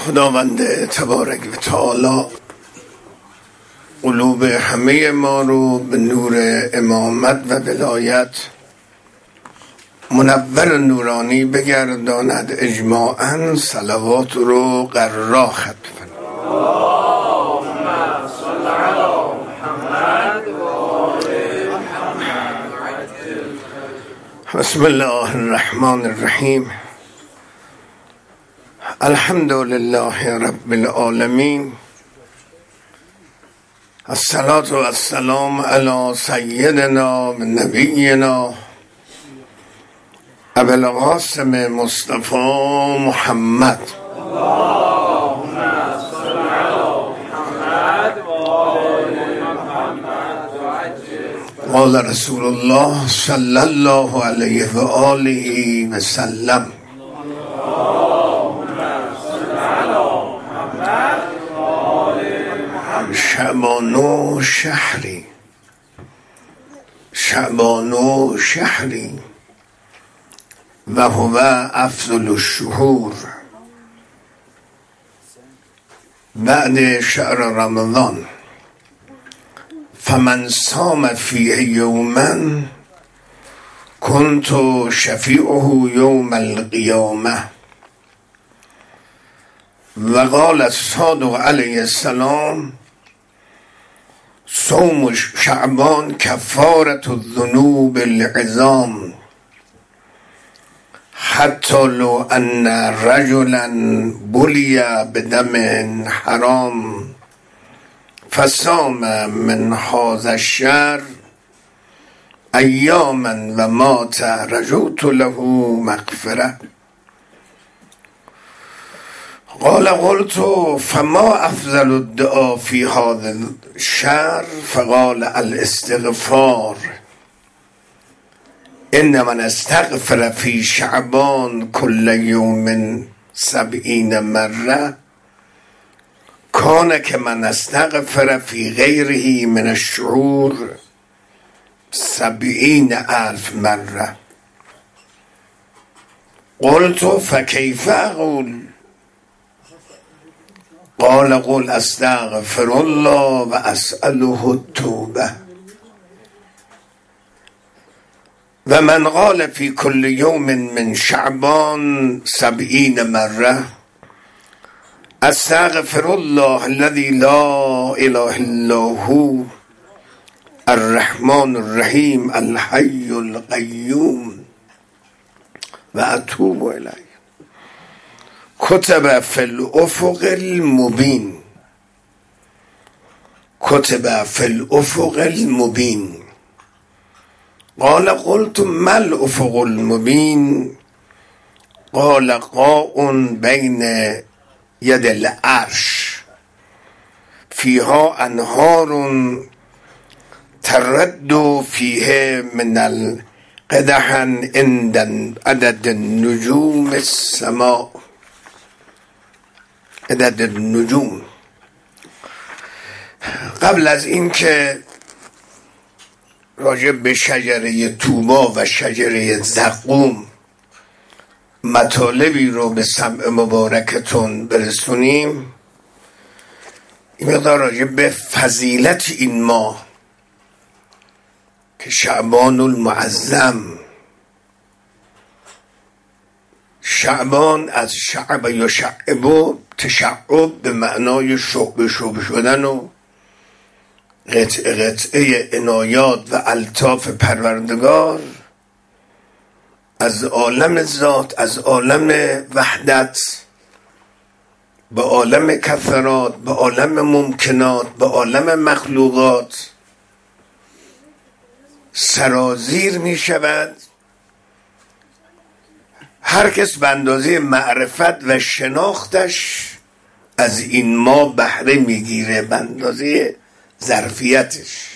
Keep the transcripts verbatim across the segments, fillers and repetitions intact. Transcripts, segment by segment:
خداوند تبارک و تعالی قلوب همه ما رو به نور امامت و ولایت منور نورانی بگرداند. اجماعاً صلوات رو قرار ختم کنه. اللهم صل علی محمد و آل محمد. بسم الله الرحمن الرحیم. الحمد لله رب العالمین. الصلاة و السلام علی سیدنا و نبینا ابو القاسم مصطفی محمد. اللهم صل علی محمد و آل محمد. قال رسول الله صلی الله علیه و آله و سلم: شعبان شهری شعبان شهری و هو افضل الشهور بعد شهر رمضان، فمن صام فیه یوما کنت شفیعه یوم القیامه. و قال الصادق علیه السلام: صوم شعبان کفارة الذنوب العظام حتی لو ان رجلا بلی بدم حرام فصام من هذا الشهر ایاما و مات رجوت له مغفرة. قال قلت فما افضل الدعاء في هذا الشهر؟ فقال الاستغفار. ان من استغفر في شعبان كل يوم سبعين مرة كان كمن استغفر في غيره من الشهور سبعين ألف مرة. قلت فكيف أقول؟ قال قل استغفر الله و اسأله التوبه. و من قال في كل يوم من شعبان سبعين مرة استغفر الله الذي لا اله الا هو الرحمن الرحيم الحي القيوم و اتوب الیه کتب فی الافق المبین. کتب فی الافق المبین. قال قلت ما الافق المبین؟ قال قاع بین ید العرش فیها انهار ترد فیه من القدح عند عدد نجوم السماء. عدد النجوم. قبل از این که راجع به شجره طوبا و شجره زقوم مطالبی رو به سمع مبارکتون برسونیم، این مقدار راجع به فضیلت این ماه که شعبان المعظم. شعبان از شعب یا شعب، تشعب به معنای شعب شعب شدن و قطعه قطعه عنایات و الطاف پروردگار از عالم ذات، از عالم وحدت به عالم کثرات، به عالم ممکنات، به عالم مخلوقات سرازیر می شود. هر کس به اندازه معرفت و شناختش از این ما بهره میگیره، به اندازه ظرفیتش.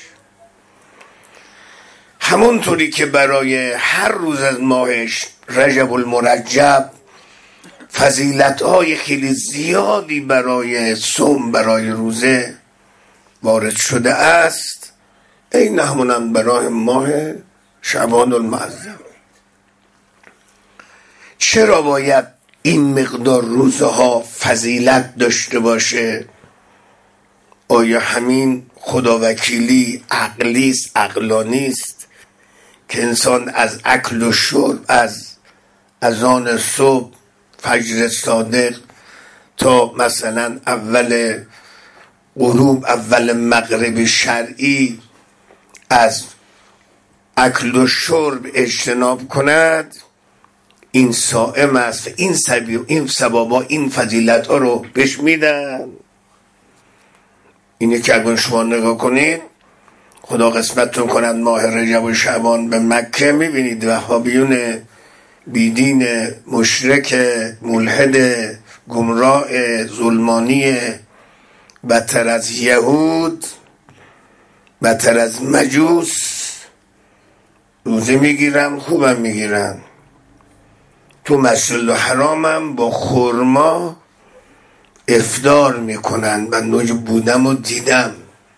همونطوری که برای هر روز از ماهش رجب المرجب فضیلت‌های خیلی زیادی برای صوم، برای روزه وارد شده است، این همونم برای ماه شعبان المعظم. چرا باید این مقدار روزها فضیلت داشته باشه؟ آیا همین خداوکیلی عقلی است، عقلانی است که انسان از اکل و شرب، از اذان صبح، فجر صادق تا مثلا اول غروب، اول مغرب شرعی از اکل و شرب اجتناب کند؟ این صائم است. این سبب این ثوابا، این فضیلت ها رو بهش میدن. اینه که اگر شما نگاه کنید، خدا قسمتتون کند ماه رجب و شعبان به مکه، میبینید وهابیون بیدین، مشرک، ملحد، گمراه، ظلمانی، بدتر از یهود، بدتر از مجوس روزه میگیرن، خوبم میگیرن. تو مسجد الحرامم با خرما افطار میکنن. من نوج بودم و دیدم.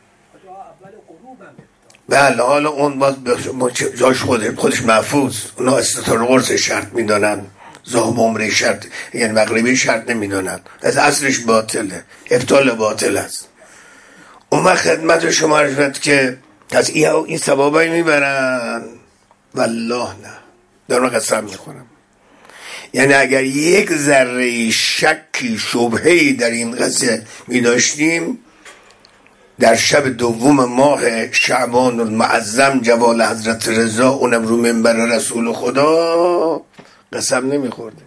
بله، حالا اون باز جاش خود خودش محفوظ. اونا استطار قرص شرط میدانن، زام عمره شرط، یعنی مغربی شرط نمیدانن. از اصلش باطله، ابطال باطل است. اون خدمت شما رفت که از این ثوابایی میبرن. والله نه، دارم قسم میخورم. یعنی اگر یک ذره شکی شبهه‌ای در این قضیه می داشتیم، در شب دوم ماه شعبان المعظم جوال حضرت رضا، اونم رو منبر رسول خدا، قسم نمی خورده.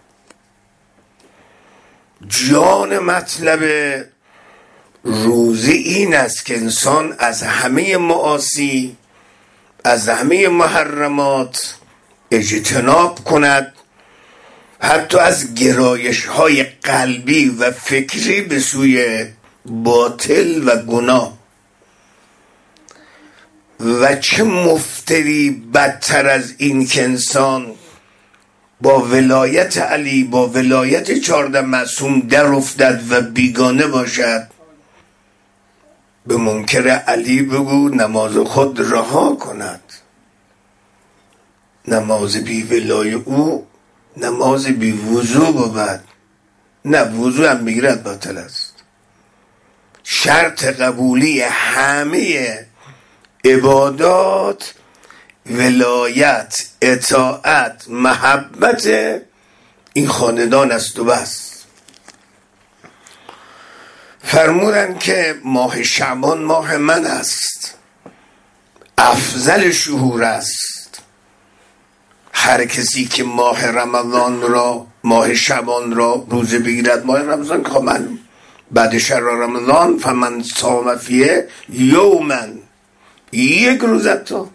جان مطلب روزه این است که انسان از همه معاصی، از همه محرمات اجتناب کند، حتی از گرایش های قلبی و فکری به سوی باطل و گناه. و چه مفتری بدتر از این که انسان با ولایت علی، با ولایت چهارده معصوم در افتد و بیگانه باشد. به منکر علی بگو نماز خود رها کند. نماز بی ولای او نماز بی وضو بود. نه، وضو هم بگیرد باطل است. شرط قبولی همه عبادات ولایت، اطاعت، محبت این خاندان است و بس. فرمودن که ماه شعبان ماه من است، افضل شهور است. هر کسی که ماه رمضان را، ماه شعبان را روزه بگیرد، ماه رمضان که من بعد شهر رمضان فمن صام فیه یومن، یک روز تا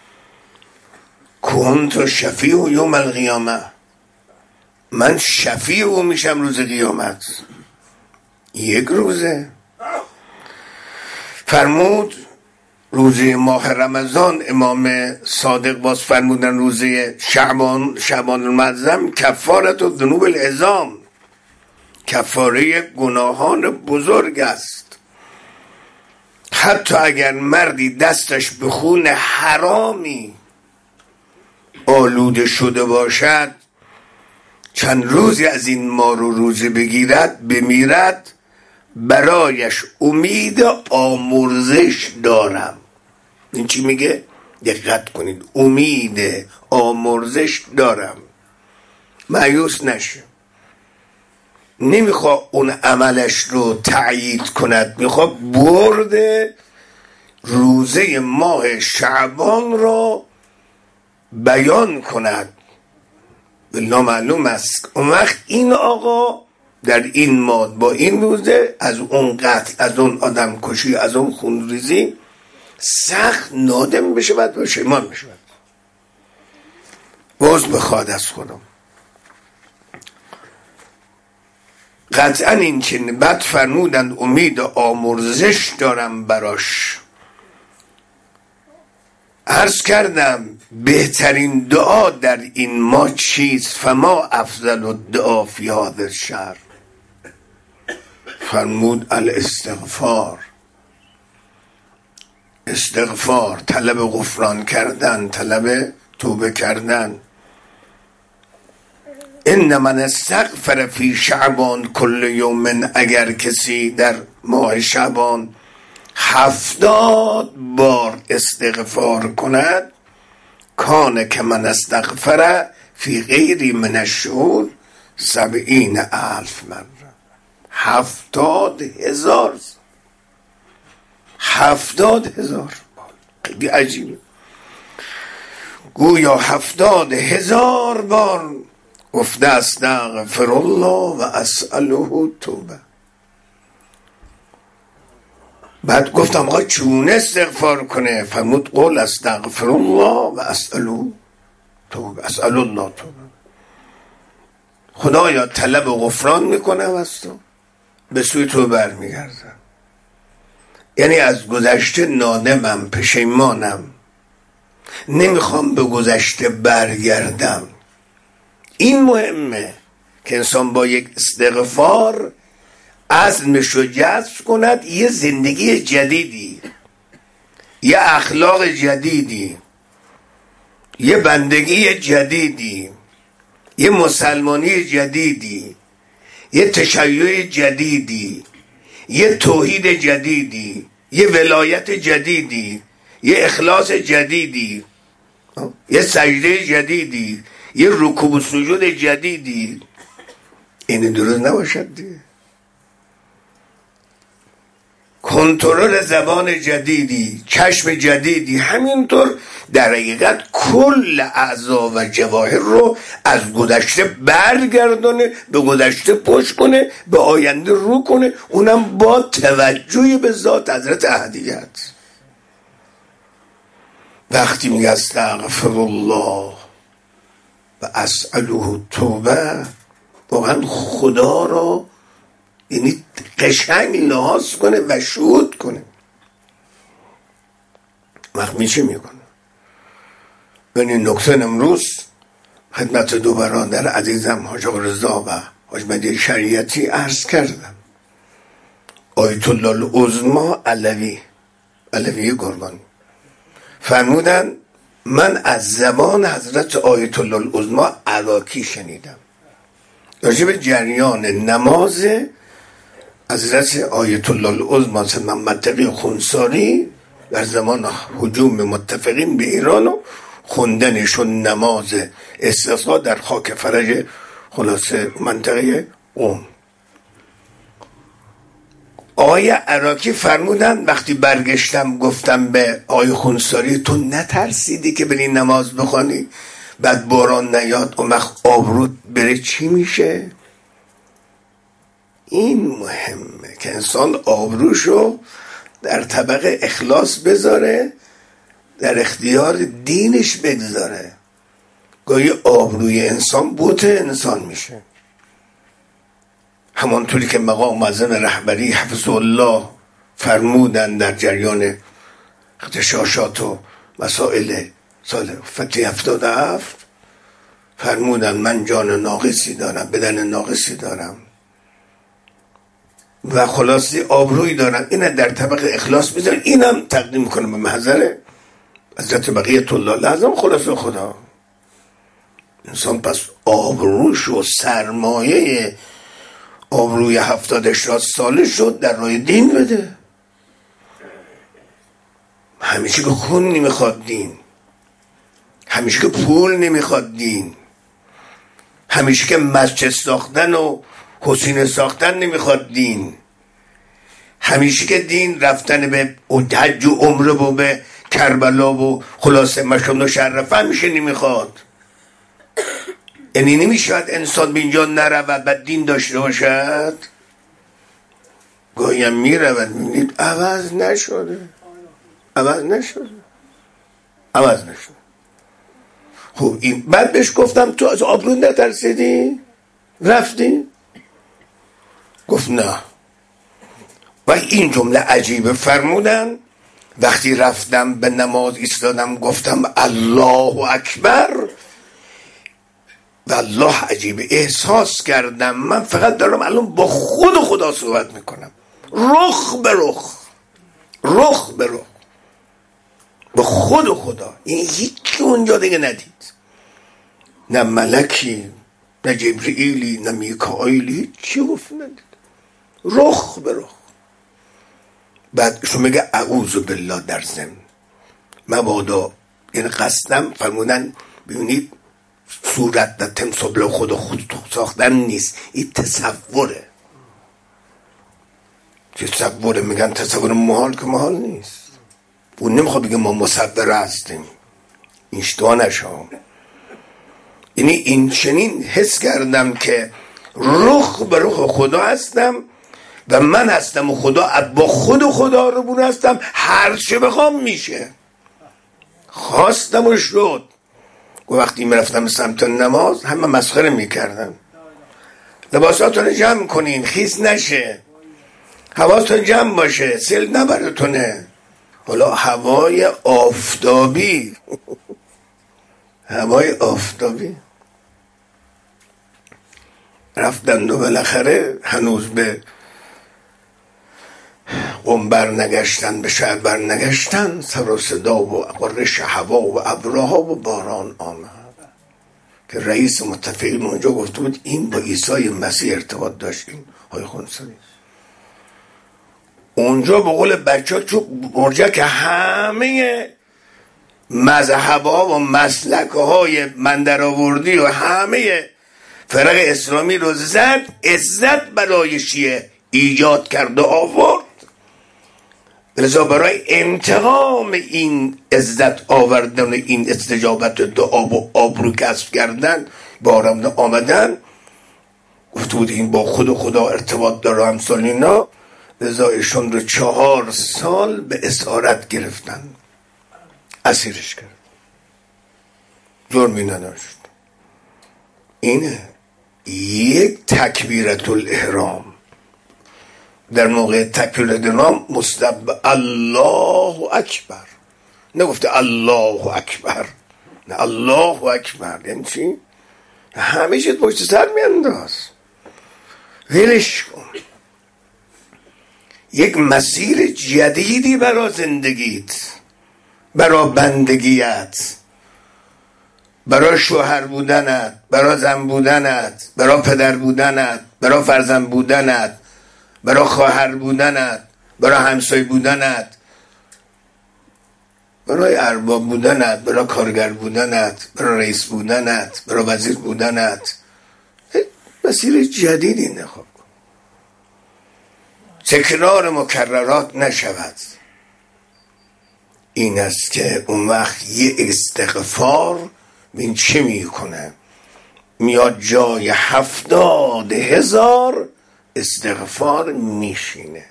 کنت شفیع یوم القیامه، من شفیع او میشم روز قیامت. یک روزه. فرمود روزه ماه رمضان، امام صادق باز فرمودن روزه شعبان، شعبان المعظم کفارت و ذنوب العظام، کفاره گناهان بزرگ است. حتی اگر مردی دستش به خون حرامی آلوده شده باشد، چند روزی از این ماه رو روزه بگیرد، بمیرد، برایش امید آمرزش دارم. این چی میگه؟ دقت کنید، امید آمرزش دارم. مایوس نشه. نمیخواد اون عملش رو تأیید کند، میخواد برد روزه ماه شعبان رو بیان کند. بلا معلوم است اون وقت این آقا در این ماه با این روزه از اون قتل، از اون آدم کشی، از اون خونریزی سخت نادم بشه و پشیمان بشه. باز بخواد از خودم. قطعا این که بعد فرمودند امید آمرزش دارم براش. عرض کردم بهترین دعا در این ماه چیست؟ فما افضل الدعا فی هذا الشهر؟ فرمود الاستغفار. استغفار، طلب غفران کردن، طلب توبه کردن. ان من استغفر فی شعبان کل یوم، اگر کسی در ماه شعبان هفتاد بار استغفار کند، کان که من استغفر فی غیری من الشهور سبعین الف مره. هفتاد هزار هفتاد هزار خیلی عجیبه. گویا هفتاد هزار بار گفته استغفر الله و اسأله توبه. بعد گفتم آقا چونه استغفار کنه؟ فرمود قول استغفر الله و اسأله توبه. اسأل الله توبه، خدایا طلب غفران میکنم از تو، به سوی تو برمیگردم. یعنی از گذشته نادمم، پشیمانم، نمیخوام به گذشته برگردم. این مهمه که انسان با یک استغفار عزمش رو جذب کند، یه زندگی جدیدی، یه اخلاق جدیدی، یه بندگی جدیدی، یه مسلمانی جدیدی، یه تشیع جدیدی، یه توحید جدیدی، یه ولایت جدیدی، یه اخلاص جدیدی، یه سجده جدیدی، یه رکوع و سجود جدیدی. این درست نباشد دیگه. کنترل زبان جدیدی، چشم جدیدی، همینطور در حقیقت کل اعضا و جواهر رو از گذشته برگردونه، به گذشته پشت کنه، به آینده رو کنه، اونم با توجهی به ذات حضرت احدیت. وقتی میگه استغفر الله و اسأله توبه، واقعا خدا رو یعنی قشنگ لحاظ کنه و شهود کنه. وقت میشه میکنه. من این نکته امروز خدمت دو برادر عزیزم حاج آقا رضا و حاج مهدی شریعتی عرض کردم. آیت الله العظمی علوی علوی گرگانی فرمودن من از زبان حضرت آیت الله العظمی عراکی شنیدم راجع به جریان نماز حضرت آیت الله العظمی سید محمد تقی خونساری در زمان هجوم متفقین به ایران و خوندنشون نماز استسقا در خاک فرج خلاصه منطقه قم. آقای عراکی فرمودن وقتی برگشتم گفتم به آقای خونساری تو نترسیدی که بری نماز بخوانی بعد باران نیاد اون وقت آبرود بره چی میشه؟ این مهمه که انسان آبروشو در طبق اخلاص بذاره، در اختیار دینش بگذاره. گاهی آبروی انسان بوت انسان میشه. همانطوری که مقام معظم رهبری حفظه الله فرمودن در جریان اغتشاشات و مسائل سال فتح هفتاد و هفت فرمودن من جان ناقصی دارم، بدن ناقصی دارم و خلاصی آبروی دارم، اینه در طبق اخلاص بذارن، اینم تقدیم میکنم به محضر حضرت بقیت الله لازم خلاص خدا. انسان پس آبروش و سرمایه آبروی هفتاد اشتاد ساله شد در راه دین بده. همیشه که خون نمیخواد دین، همیشه که پول نمیخواد دین، همیشه که مسجد ساختن و حسین ساختن نمیخواد دین، همیشه که دین رفتن به حج و عمره و به کربلا و خلاصه مشهد و شرفه همیشه نمیخواد. یعنی نمیشود انسان به اینجا نرود و دین داشته باشد. گاهی هم میرود میبینید عوض نشده عوض نشده عوض نشده. خب این بعد بهش گفتم تو از آبرو نترسیدی؟ رفتی؟ گفت نه. و این جمله عجیبه فرمودن وقتی رفتم به نماز ایستادم گفتم الله اکبر و الله عجیبه احساس کردم من فقط دارم الان با خود خدا صحبت میکنم، رخ به رخ رخ به رخ با خود خدا. این هیچی اونجا دیگه ندید، نه ملکی نه جبرئیلی نه میکائیلی، چی گفت ندید، رخ به رخ. بعد شما میگه اعوذ بالله در ضمن مبادا، یعنی قصدم فرمودن ببینید صورت در تمثال خود خود ساختن نیست، این تصوره. تصوره میگن تصور محال که محال نیست. اون نمیخواد بگه ما مصور هستیم، این اشتباه نشام. یعنی این چنین حس کردم که رخ به رخ خدا هستم و من هستم و خدا با خود خدا رو بون هستم، هر چه بخوام میشه. خواستم و شد. و وقتی میرفتم سمت نماز همه مسخره میکردن، لباساتون رو جمع کنین خیس نشه، حواستون جمع باشه، سیل نبرتونه. حالا هوای آفتابی هوای آفتابی رفتند و بالاخره هنوز به قم بر نگشتن، به شهر بر نگشتن، سر و صدا و قرش هوا و ابرها و باران آمد که رئیس متفقین اونجا گفته بود این با عیسی مسیح ارتباط داشتیم. های خونسایی اونجا به قول بچه ها تو برجه که همه مذهبها و مسلکهای مندرآوردی و همه فرق اسلامی رو زد، عزت برای شیعه ایجاد کرد و آورد. لذا برای انتقام این عزت آوردن، این استجابت دعا و آبرو کسب کردن، بارم آمدن گفته بود این با خود و خدا ارتباط داره همسال اینا. لذا ایشون رو چهار سال به اسارت گرفتن، اسیرش کرد، جرمی نداشت. اینه یک تکبیرت الاحرام. در موقع تکبیرت الاحرام مستب الله اکبر، نگفته الله اکبر، نه الله اکبر. یعنی چی؟ همه چیز پشت سر میانداز، ولش کن. یک مسیر جدیدی برای زندگیت، برای بندگیت، برای شوهر بودنت، برای زن بودنت، برای پدر بودنت، برای فرزند بودنت، برای خواهر بودنت، برای همسایه بودنت، برای ارباب بودنت، برای کارگر بودنت، برای رئیس بودنت، برای وزیر بودنت. مسیر جدیدی انتخاب کن، تکرار مکررات نشود. این است که اون وقت یه استغفار این چه میکنه؟ میاد جای هفتاد هزار استغفار میشینه،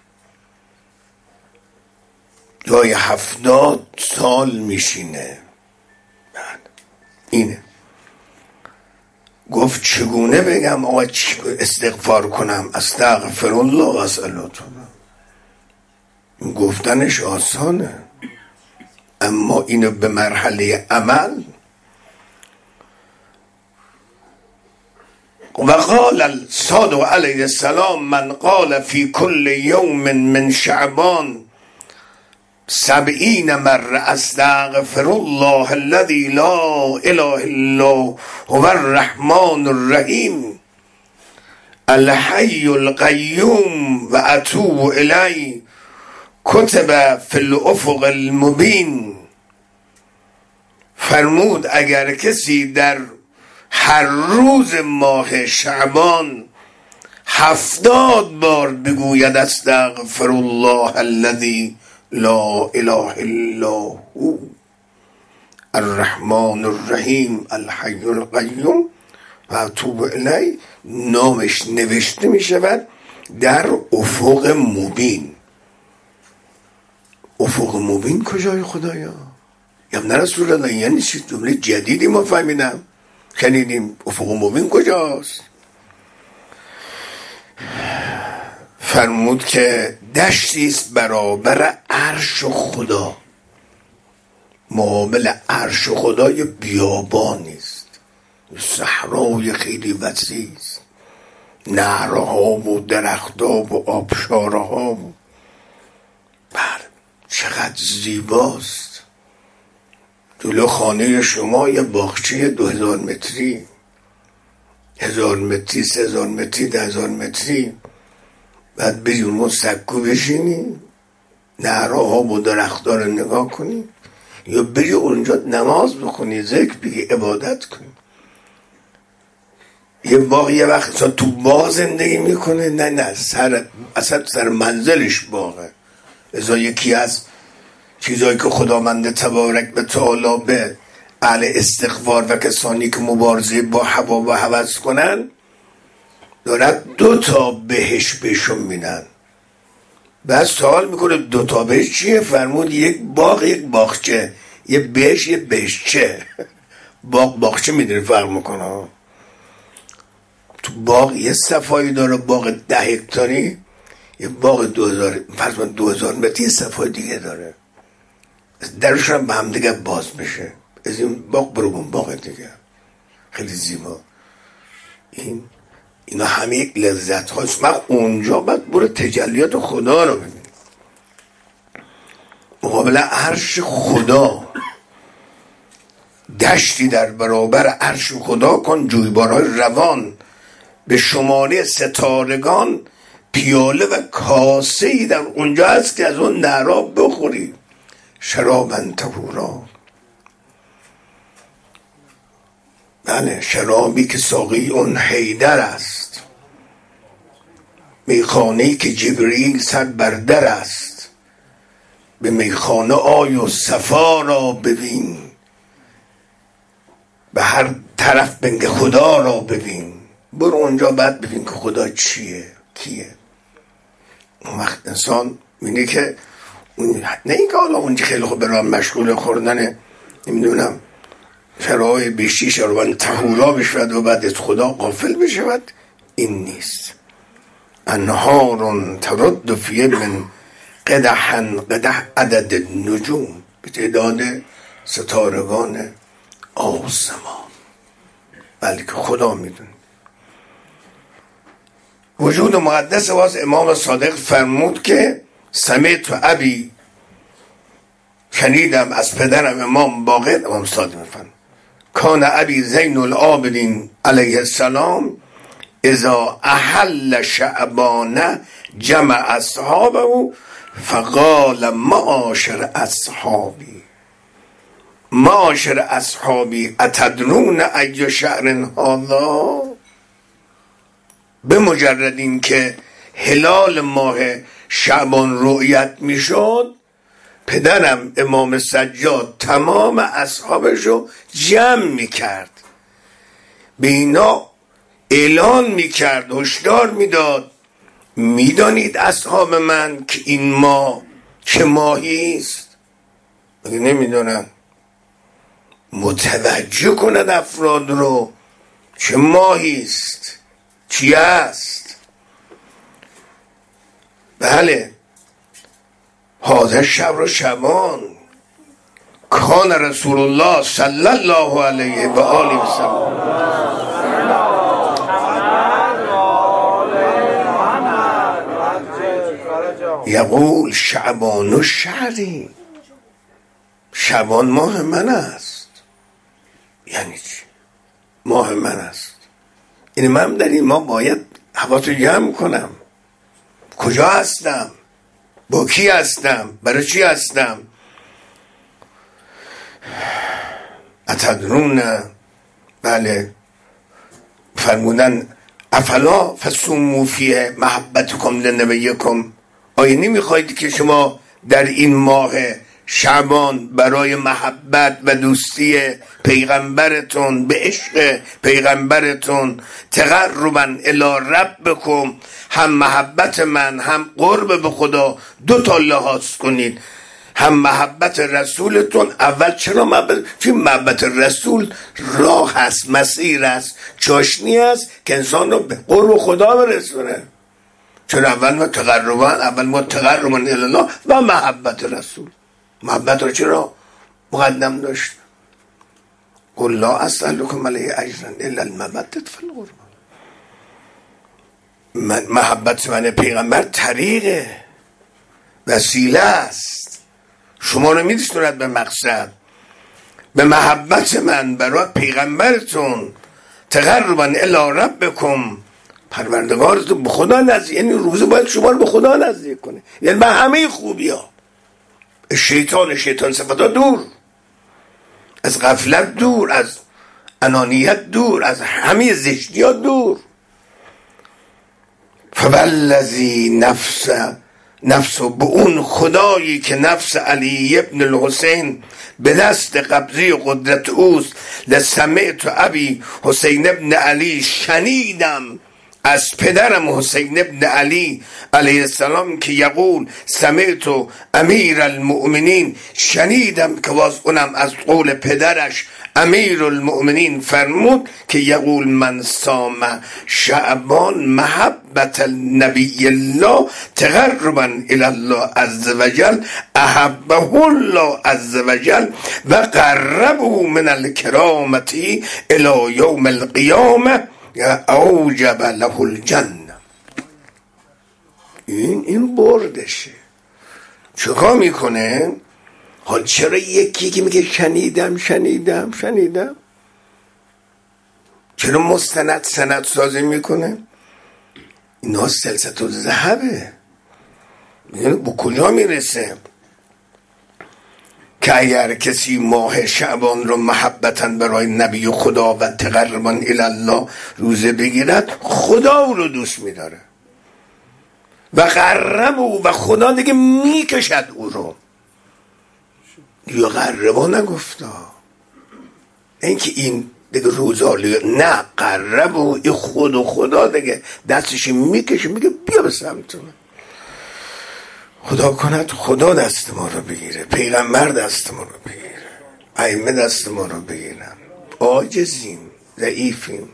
جای هفتاد سال میشینه. اینه گفت چگونه بگم آقا استغفار کنم؟ استغفر الله و اسأله. گفتنش آسانه، اما اینو به مرحله عمل. و قال الصادق علیه السلام من قال فی کل یوم من شعبان سبعین مره استغفر الله الذی لا اله الا هو الرحمن الرحیم الحی القیوم و اتوب الی کتب فی الافق المبین. فرمود اگر کسی در هر روز ماه شعبان هفتاد بار بگوید استغفر الله الذی لا اله الا هو الرحمن الرحیم الحی القیوم و اتوب الی، نامش نوشته می شود در افق مبین. افق مبین کجای خدایا؟ یا نه رسول الله؟ یعنی چی؟ جمله جدیدی ما فهمیدم شنیدیم. افق مبین کجاست؟ فرمود که دشتی است برابر عرش خدا، مقابل عرش خدا یه بیابانی است، صحرای خیلی وسیع است، نهرها و درختها و آبشارها و بله چقدر زیباست. جلو خانه شما یه باغچه دو هزار متری، هزار متری، سه هزار متری، ده هزار متری، بعد بری اون سکو بشینی نهرها و درختها رو نگاه کنی، یا بری اونجا نماز بخونی، ذکر بگی، عبادت کنی. یه باغ یه وقت تو باغ زندگی میکنه، نه نه سر اصلا سر منزلش باغه. ازا یکی از چیزایی که خداوند تبارک و تعالی به اهل استغفار و کسانی که مبارزه با هوا و هوس کنن دارد دو تا بهش بهشون میدن. بعد سوال میکنه دو تا بهش چیه؟ فرمود یک باغ یک باغچه، یه بهش یه بهشچه. باغ باغچه میدونی فرق میکنه. تو باغ یه صفایی داره، باغ ده هکتاری، یه باغ دو هزار فرض کن دو هزار متری یه صفای دیگه داره، درش هم به هم دیگه باز میشه. از این باغ برو اون باغ دیگه، خیلی زیبا. این اینا همه یک لذت هاست. من اونجا باید برو تجلیات خدا رو ببین، مقابل عرش خدا دشتی در برابر عرش خدا کن، جویبارهای روان به شماره ستارگان، پیاله و کاسه ای در اونجا هست که از اون نهرها بخوری، شرابن طهورا. بله، شرابی که ساقی اون حیدر است، میخانه‌ای که جبریل سر بر در است، به میخانه آی و صفا را ببین، به هر طرف بنگ خدا را ببین. برو اونجا بعد ببین که خدا چیه، کیه. اون وقت انسان میگه که نه این که حالا اونجا خیلی خوب برام مشغول خوردن نمیدونم شرای بیشتی شروان تهورا بشود و بعد از خدا غافل بشود، این نیست. انهارون ترد فیه من قدحن قدح عدد نجوم، به تعداد ستارگان آسمان. بلکه خدا میدونه. وجود مقدس واس امام صادق فرمود که سمعت و ابی، شنیدم از پدرم امام باقر، امام صادق میفرمود کان ابی زین العابدین علیه السلام اذا احل شعبان جمع اصحابه فقال معاشر اصحابی معاشر اصحابی اتدرون ای شهر هذا. به مجرد این که هلال ماه شعبان رؤیت میشد، پدرم امام سجاد تمام اصحابشو جمع میکرد، به اینا اعلان میکرد، هشدار میداد میدانید اصحاب من که این ماه چه ماهی است؟ مگه نمیدونن؟ متوجه کند افراد رو چه ماهی است، چی است. بله، هذا شهر شعبان کان رسول الله صلی الله علیه و آله و سلم یقول شعبان و شهری، شعبان ماه من است. یعنی چی؟ ماه من است. این من در این ماه باید حواسو جمع کنم، کجا هستم، با کی هستم، برای چی هستم. اتدرون، بله، فرمودن افلا فصوموا فیه محبتکم لنبیکم، آیا نمیخواید که شما در این ماه شعبان برای محبت و دوستی پیغمبرتون، به عشق پیغمبرتون، تقربا الی ربکم، هم محبت من هم قرب به خدا دو تا لحاظ کنید، هم محبت رسولتون. اول چرا محبت؟ چون محبت رسول راه هست، مسیر است، چاشنی است که انسان رو به قرب خدا برسونه. چون اول ما تقربا اول ما تقربا الی الله و محبت رسول. محبت رو چرا مقدم داشت؟ قل لا اسألکم علیه اجرا الا المودة فی القربى. من محبت من پیغمبر طریقه، وسیله است، شما رو میرسوند به مقصد. به محبت من برای پیغمبرتون تقربا الی ربکم، پروردگارتون به خدا نزدیک، یعنی روزه باید شما رو به خدا نزدیک کنه، یعنی به همه خوبی ها، شیطان شیطان صفتا دور، از غفلت دور، از انانیت دور، از همه زشتی ها دور. فوالذی نفس نفس به اون خدایی که نفس علی ابن الحسین به دست قبضه قدرت اوست، لسمعت ابی حسین ابن علی، شنیدم از پدرم حسین ابن علی علیه السلام که یقول سمعت امیر المؤمنین، شنیدم که واز اونم از قول پدرش امیر المؤمنین فرمود که یقول من صام شعبان محبت النبی الله تقربا الی الله عز وجل احبه الله عز وجل و قربه من الکرامتی الی یوم القیامه اوجب له الجنه. این این بردشه. چکار میکنه؟ حال چرا یکی که میگه شنیدم شنیدم شنیدم چرا مستند سند سازی میکنه؟ اینا سلسله ذهبه. میگه با کجا میرسه که اگر کسی ماه شعبان رو محبتاً برای نبی خدا و تقرباً الی الله روزه بگیرد، خدا او رو دوست میداره و قرب او، و خدا دیگه میکشد او رو. یا قربا نگفتا اینکه این دیگه روزالی، نه قرب او، این خود و خدا دیگه دستش میکشه، میگه بیا به سمت من. خدا کند خدا دست ما رو بگیره، پیغمبر دست ما رو بگیره، ائمه دست ما رو بگیرن. عاجزیم، ضعیفیم،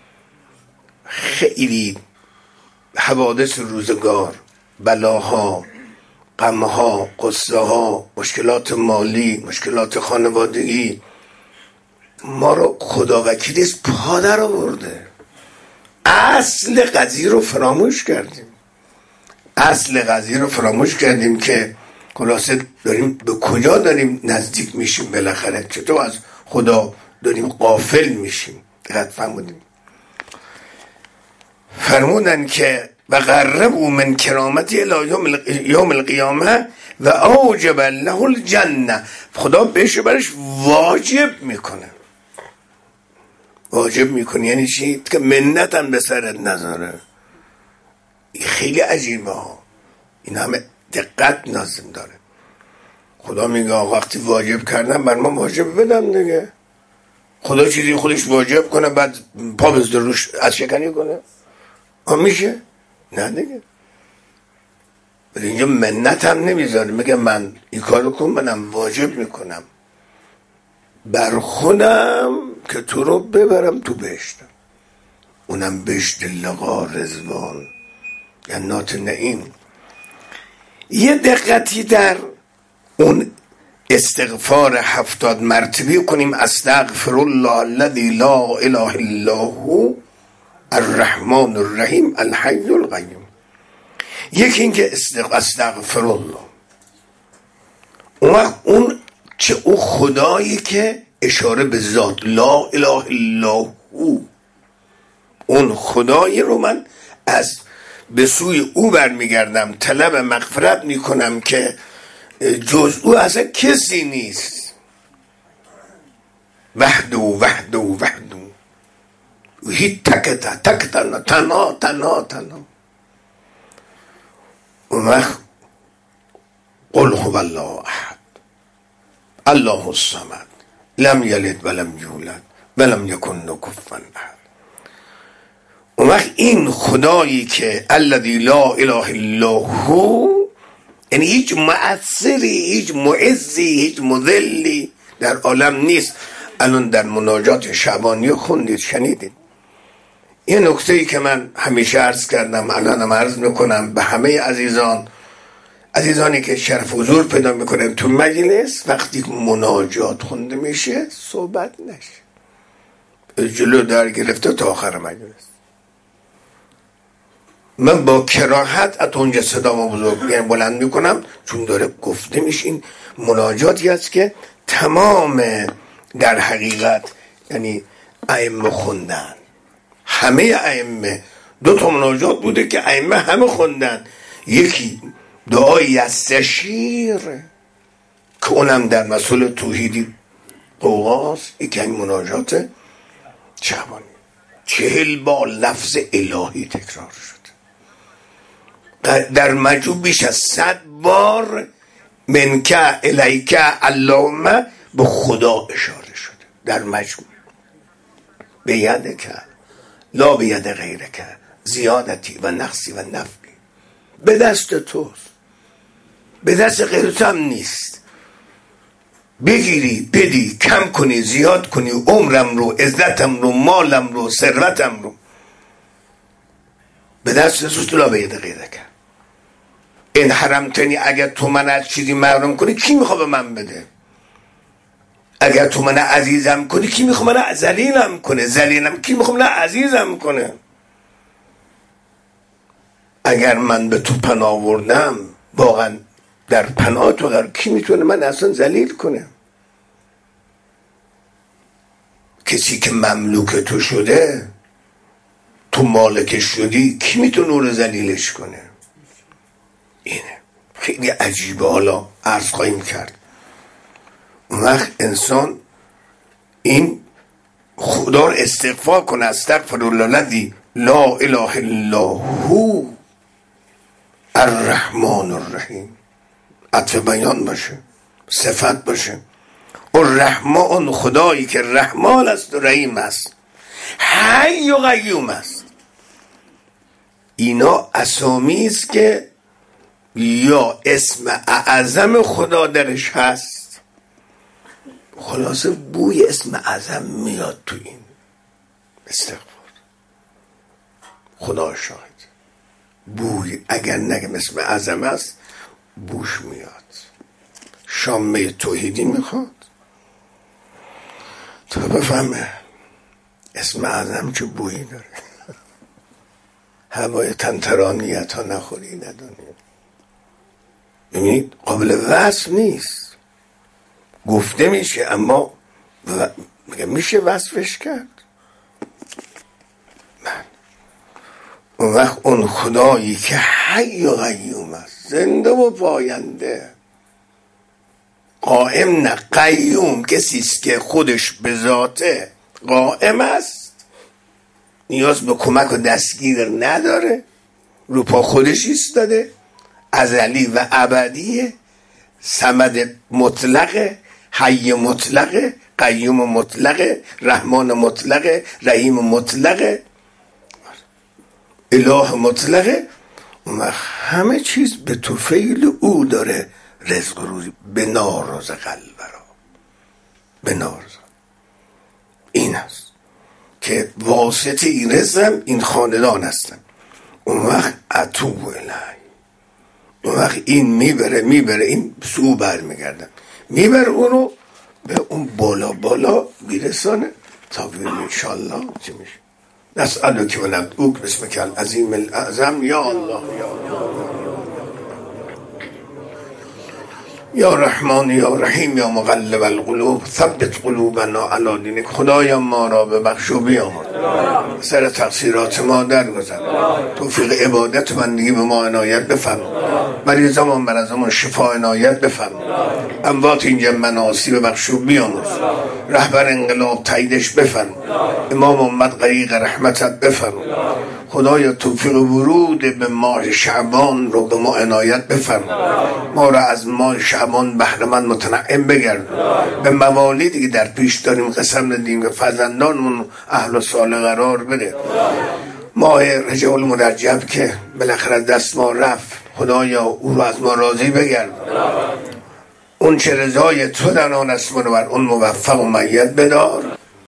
خیلی حوادث روزگار، بلاها، غمها، قصه ها، مشکلات مالی، مشکلات خانوادگی ما رو خدا وکیلیست پا در آورده. اصل قضیه رو فراموش کردیم. اصل قضیه رو فراموش کردیم که خلاصه داریم به کجا داریم نزدیک میشیم، بالاخره چطور از خدا داریم غافل میشیم. دقیق فرمودیم. فرمودن که و قربوا من کرامتی الی یوم القیامه و اوجب له الجنه، خدا بهش برش واجب میکنه. واجب میکنه یعنی چی؟ که منت هم به سرت نذاره. خیلی عجیبه ها، این همه دقت لازم داره. خدا میگه وقتی واجب کردم بر من واجب بدم دیگه. خدا چیزی خودش واجب کنه بعد پا بزده روش از شکنی کنه؟ آه میشه؟ نه دیگه. ولی اینجا منت هم نمیذاره، میگه من این کارو کن، منم واجب میکنم بر خودم که تو رو ببرم تو بهشتم، اونم بهشت لقا رضوان، جنات نعیم. یه دقتی در اون استغفار هفتاد مرتبه کنیم، استغفر الله الذی لا اله الا هو الرحمن الرحیم الحی القیوم. یکی این که استغفر الله، اون وقت اون چه او خدایی که اشاره به ذات لا اله الا هو، اون خدایی رو من از به سوی او برمیگردم، طلب مغفرت میکنم که جز او اصلا کسی نیست. وحدو وحدو وحدو هیچ تکتا تکتا تنها تنها تنها. اون وقت قل هو الله احد الله الصمد لم یلد ولم یولد ولم یکن له کفوا احد. اون وقت این خدایی که الذی لا اله الا هو، یعنی هیچ مؤثری، هیچ معزی، هیچ مذلی در عالم نیست. الان در مناجات شعبانی خوندید، شنیدید. یه نکته‌ای که من همیشه عرض کردم، الانم عرض میکنم به همه عزیزان، عزیزانی که شرف حضور پیدا میکنن تو مجلس، وقتی مناجات خونده میشه صحبت نشه، جلو در گرفته تا آخر مجلس. من با کراهت از اونجا صدامو بزرگ بلند میکنم، چون داره گفته میشه این مناجاتی است که تمام در حقیقت یعنی ائمه خوندن. همه ائمه دو تا مناجات بوده که ائمه همه خوندن. یکی دعای یستشیر که اونم در مسئله توحیدی قوقاست، یکی این مناجات شعبانی. چهل بار لفظ الهی تکرار شد، در مجموع بیش از صد بار منکه الیکه اللهم به خدا اشاره شده در مجموع. به ید که لا به ید غیره که زیادتی و نقصی و نفعی به دست توست، به دست غیرت هم نیست. بگیری بدی، کم کنی زیاد کنی، عمرم رو، عزتم رو، مالم رو، ثروتم رو، به دست توست. لا به ید غیره که این حرمتنی، اگر تو من از چیزی محروم کنی کی میخواد به من بده؟ اگر تو من عزیزم کنی کی میخواد من ذلیلم کنه؟ ذلیلم کی میخواد من عزیزم کنه؟ اگر من به تو پناه آوردم واقعا در پناه تو قرار، کی میتونه من اصلا ذلیل کنه؟ کسی که مملوک تو شده، تو مالکش شدی، کی میتونه اون رو ذلیلش کنه؟ اینه خیلی عجیبه. حالا عرض خواهیم کرد. اون وقت انسان این خدا رو استغفار کنه، استغفرالله الذی لا اله الا هو الرحمن الرحیم. عطف بیان باشه، صفت باشه. اون رحمان، خدایی که رحمان است و رحیم است، حی و قیوم است. اینا اسامی است که یا اسم اعظم خدا درش هست. خلاصه بوی اسم اعظم میاد تو این استغفار. خدا شاهد، بوی اگر نگم اسم اعظم است بوش میاد. شامه توحیدی میخواد تا بفهمه اسم اعظم چه بویی داره. هوای تنترانیت ها نخوری ندانی. ببینید قابل وصف نیست، گفته میشه اما و... میگه میشه وصفش کرد. من اون وقت اون خدایی که حی و قیوم است، زنده و پاینده، قائم نه قیوم، کسی است که خودش به ذاته قائم است، نیاز به کمک و دستگیر نداره، رو پا خودش ایستاده، ازلی و ابدیه، صمد مطلقه، حی مطلقه، قیوم مطلقه، رحمان مطلقه، رحیم مطلقه، اله مطلقه. و همه چیز به طفیل او داره رزق روزی. به نارز قلبرا، به نارز. این است که واسطه این رزقم این خاندان هستن. اون وقت اتوب الی، اون وقت این میبره میبره این سو بر میگردن، میبره اونو به اون بالا بالا میرسانه تا ببینیم انشالله چی میشه. نسألک و ندعوک بسمک العظیم الاعظم یا الله یا الله یا رحمان یا رحیم یا مقلب القلوب ثبت قلوبنا علی دینک. خدایا ما را ببخش و بیامرز، سر تقصیرات ما درگذر، توفیق عبادت و بندگی به ما عنایت بفرما، مریضمان مرضمان شفا عنایت بفرما، اموات اینجا مناسی ببخش و بیامرز، رهبر انقلاب تاییدش بفرما، امام امت غریق رحمتت بفرما. خدایا توفیق ورود به ماه شعبان رو به ما عنایت بفرما، ما را از ماه شعبان بهره‌مند متنعم بگرد. به موالیدی که در پیش داریم قسم ندیم که فرزندانمون اهل و صالح قرار بده. ماه رجب المرجب که بالاخره دست ما رفت، خدایا او رو از ما راضی بگرد. اون چه رضای تو در آن است منور، اون موفق و مؤید بدار.